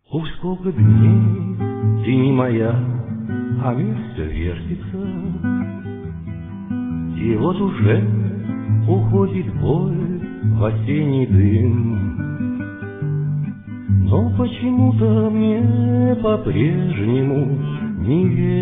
Уж сколько дней ты не моя, а мир все вертится. И вот уже уходит боль в осенний дым. Но почему-то мне по-прежнему не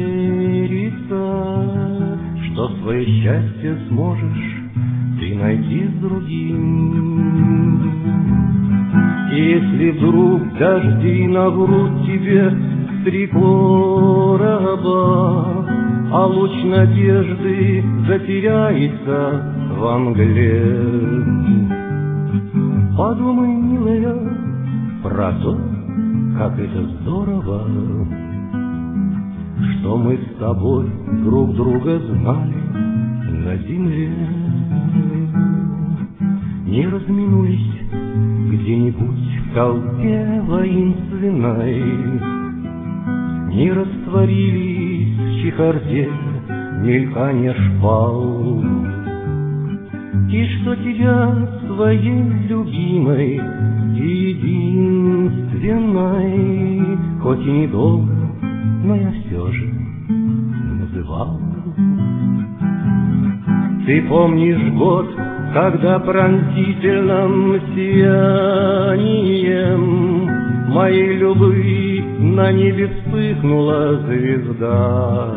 верится, что свое счастье сможешь ты найти с другим. И если вдруг дожди на грудь тебе стрекло раба, а луч надежды затеряется во мгле, подумай, милая, про то, как это здорово, что мы с тобой друг друга знали на земле. Не разминулись где-нибудь в толпе воинственной, не растворились в чехарде мельканья шпал, и что тебя своей любимой и единственной, хоть и недолго, но я все же называл. Ты помнишь год, когда пронзительным сиянием моей любви на небе вспыхнула звезда?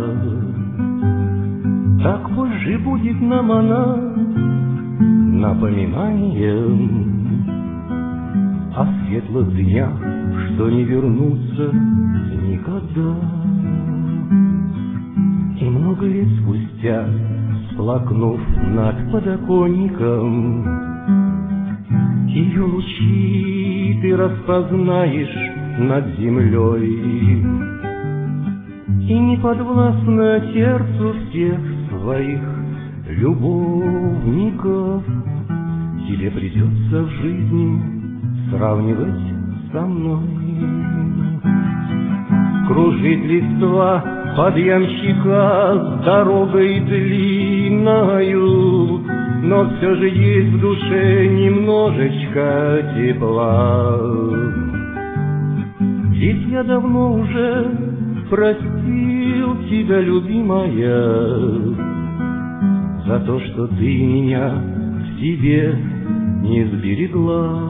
Так позже будет нам она напоминанием о светлых днях, что не вернутся никогда. И много лет спустя, сплакнув над подоконником, ее лучи ты распознаешь над землей, и не подвластно сердцу всех своих любовников тебе придется в жизни сравнивать со мной. Кружит листва под ямщика с дорогой длинною, но все же есть в душе немножечко тепла. Ведь я давно уже простил тебя, любимая, за то, что ты меня в себе не сберегла.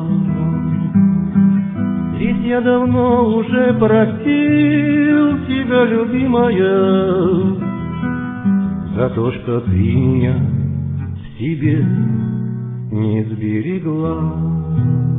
Ведь я давно уже простил тебя, любимая, за то, что ты меня в себе не сберегла.